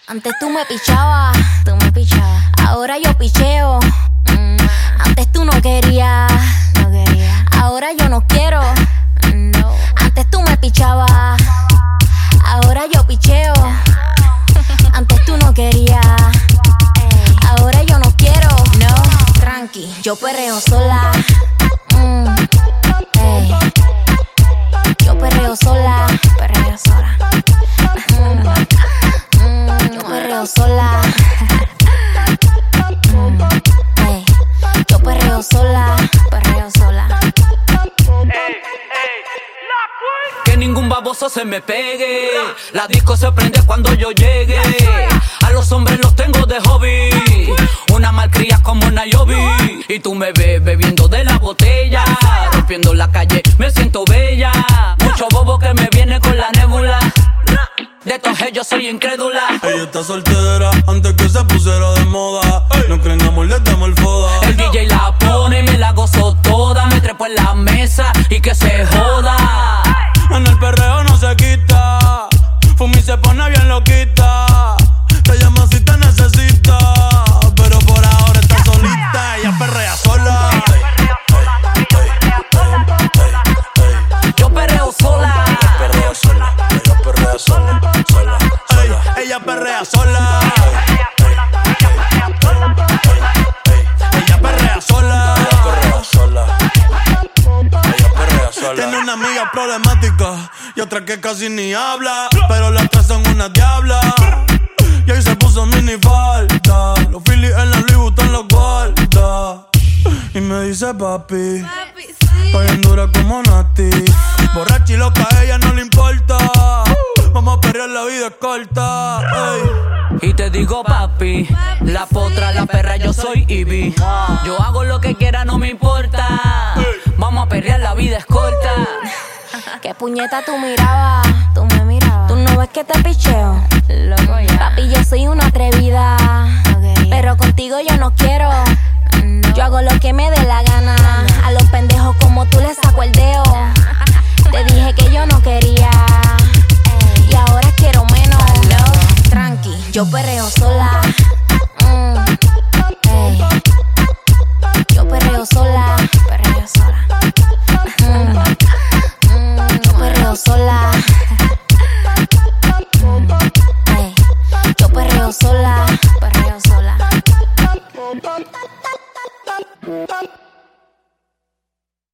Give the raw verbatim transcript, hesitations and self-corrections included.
Antes tú me pichabas, tú me pichabas. Ahora yo picheo. Mm. Antes tú no querías, no quería. Ahora yo no quiero. No. Antes tú me pichabas. Ahora yo picheo. Antes tú no querías. Ey. Ahora yo no quiero. No. Tranqui, yo perreo sola. Mm. Ey. Yo perreo sola. Perreo sola. Mm. Mm. Yo perreo sola. Mm. Ey. Yo perreo sola. Perreo sola. Ey, ey. Que ningún baboso se me pegue. La disco se prende cuando yo llegue. A los hombres los tengo de hobby. Una malcria como Nayobi. Y tú me ves bebiendo de la botella. Rompiendo la calle, me siento bella. Mucho bobo que me viene con la nébula. De todos ellos soy incrédula. Ella está soltera antes que se pusiera de moda. No creen amor, le damos el foda. El D J la pone, me la gozo toda. Me trepo en la mesa y que se joda. En el perreo no se quita. Fumi se pone bien loquita. Te llama si te necesita. Pero por ahora está solita. Ella perrea sola. Yo perreo sola. Ella perrea sola. Ella perrea sola. Sola, sola. Ella perrea sola. Ella perrea sola. Ella perrea sola. Ella perrea sola. Tiene una amiga problemática y otra que casi ni habla, pero las tres son una diabla. Y ahí se puso mini falta. Los Phillies en la Louis Vuitton los guarda. Y me dice papi, papi sí. Estoy en dura como Nati. Borracha y loca, a ella no le importa. Vamos a perrear, la vida es corta. Ey. Y te digo papi, la potra, la perra, yo soy Ivy. Yo hago lo que quiera, no me importa. Vamos a perrear, la vida es corta. ¿Qué puñeta tú mirabas? Tú me mirabas. ¿Tú no ves que te picheo? Loco ya. Papi, yo soy una atrevida. Okay. Pero contigo yo no quiero. No. Yo hago lo que me dé la gana. A los pendejos como tú les saco el dedo. Te dije que yo no quería. Ey. Y ahora quiero menos. Hello. Tranqui, yo perreo sola.